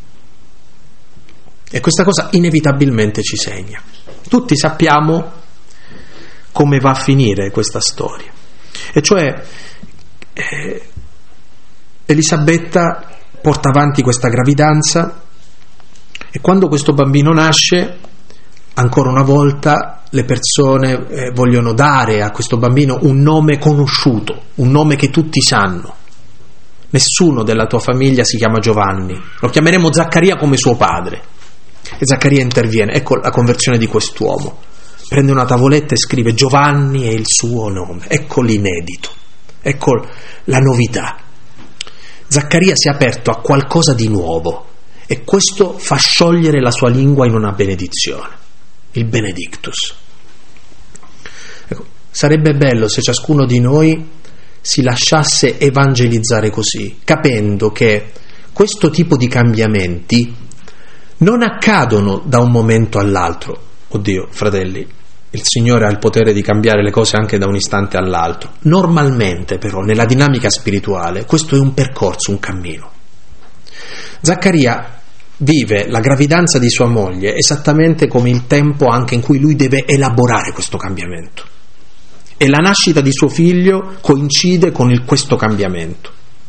E questa cosa inevitabilmente ci segna. Tutti sappiamo come va a finire questa storia. E cioè eh, Elisabetta porta avanti questa gravidanza e quando questo bambino nasce, ancora una volta le persone eh, vogliono dare a questo bambino un nome conosciuto, un nome che tutti sanno. Nessuno della tua famiglia si chiama Giovanni, lo chiameremo Zaccaria come suo padre. E Zaccaria interviene, ecco la conversione di quest'uomo. Prende una tavoletta e scrive Giovanni è il suo nome, ecco l'inedito, ecco la novità. Zaccaria si è aperto a qualcosa di nuovo e questo fa sciogliere la sua lingua in una benedizione, il Benedictus. Ecco, sarebbe bello se ciascuno di noi si lasciasse evangelizzare così, capendo che questo tipo di cambiamenti non accadono da un momento all'altro. Oddio, fratelli, il Signore ha il potere di cambiare le cose anche da un istante all'altro. Normalmente però nella dinamica spirituale questo è un percorso, un cammino. Zaccaria vive la gravidanza di sua moglie esattamente come il tempo anche in cui lui deve elaborare questo cambiamento, e la nascita di suo figlio coincide con il, questo cambiamento.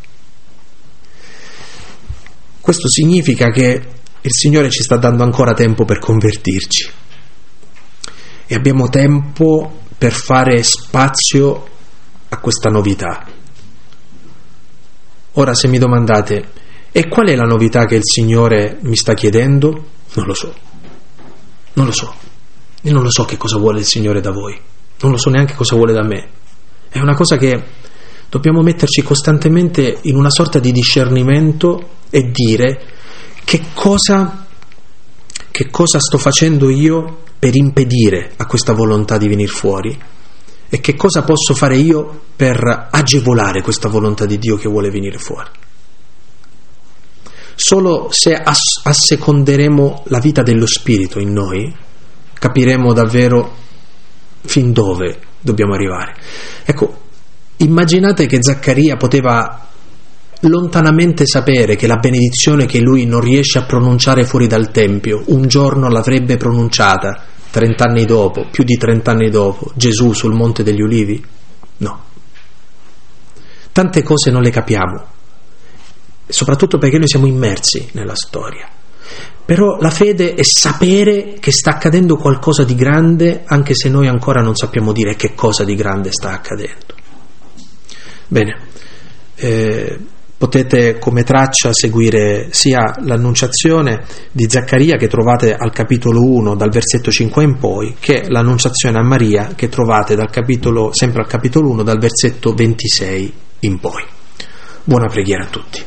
Questo significa che il Signore ci sta dando ancora tempo per convertirci e abbiamo tempo per fare spazio a questa novità. Ora, se mi domandate: e qual è la novità che il Signore mi sta chiedendo? Non lo so. Non lo so. Io non lo so che cosa vuole il Signore da voi. Non lo so neanche cosa vuole da me. È una cosa che dobbiamo metterci costantemente in una sorta di discernimento e dire: che cosa, che cosa sto facendo io per impedire a questa volontà di venire fuori, e che cosa posso fare io per agevolare questa volontà di Dio che vuole venire fuori. Solo se ass- asseconderemo la vita dello Spirito in noi, capiremo davvero fin dove dobbiamo arrivare. Ecco, immaginate che Zaccaria poteva lontanamente sapere che la benedizione che lui non riesce a pronunciare fuori dal Tempio un giorno l'avrebbe pronunciata trent'anni dopo, più di trent'anni dopo, Gesù sul Monte degli Ulivi? No. Tante cose non le capiamo, soprattutto perché noi siamo immersi nella storia. Però la fede è sapere che sta accadendo qualcosa di grande, anche se noi ancora non sappiamo dire che cosa di grande sta accadendo. Bene, eh, potete come traccia seguire sia l'annunciazione di Zaccaria che trovate al capitolo uno dal versetto cinque in poi, che l'annunciazione a Maria che trovate dal capitolo, sempre al capitolo uno dal versetto ventisei in poi. Buona preghiera a tutti.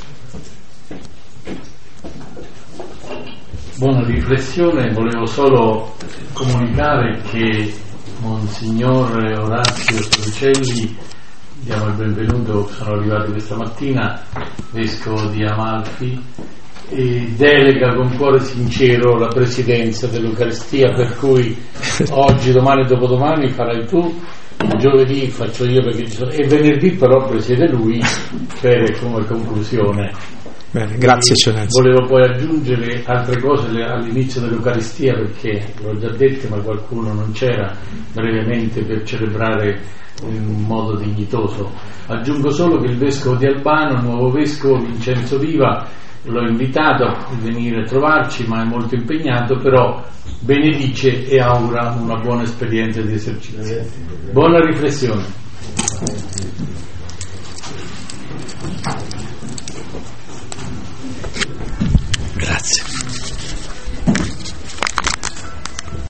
Buona riflessione. Volevo solo comunicare che Monsignor Orazio Storicelli, diamo il benvenuto, sono arrivati questa mattina, vescovo di Amalfi, e delega con cuore sincero la presidenza dell'Eucaristia, per cui oggi, domani e dopodomani farai tu, giovedì faccio io perché ci sono, e venerdì però presiede lui per come conclusione. Bene, grazie Eccellenza. Volevo poi aggiungere altre cose all'inizio dell'Eucaristia, perché l'ho già detto ma qualcuno non c'era, brevemente per celebrare in un modo dignitoso. Aggiungo solo che il vescovo di Albano, il nuovo vescovo Vincenzo Viva, l'ho invitato a venire a trovarci, ma è molto impegnato, però benedice e augura una buona esperienza di esercizio. Buona riflessione.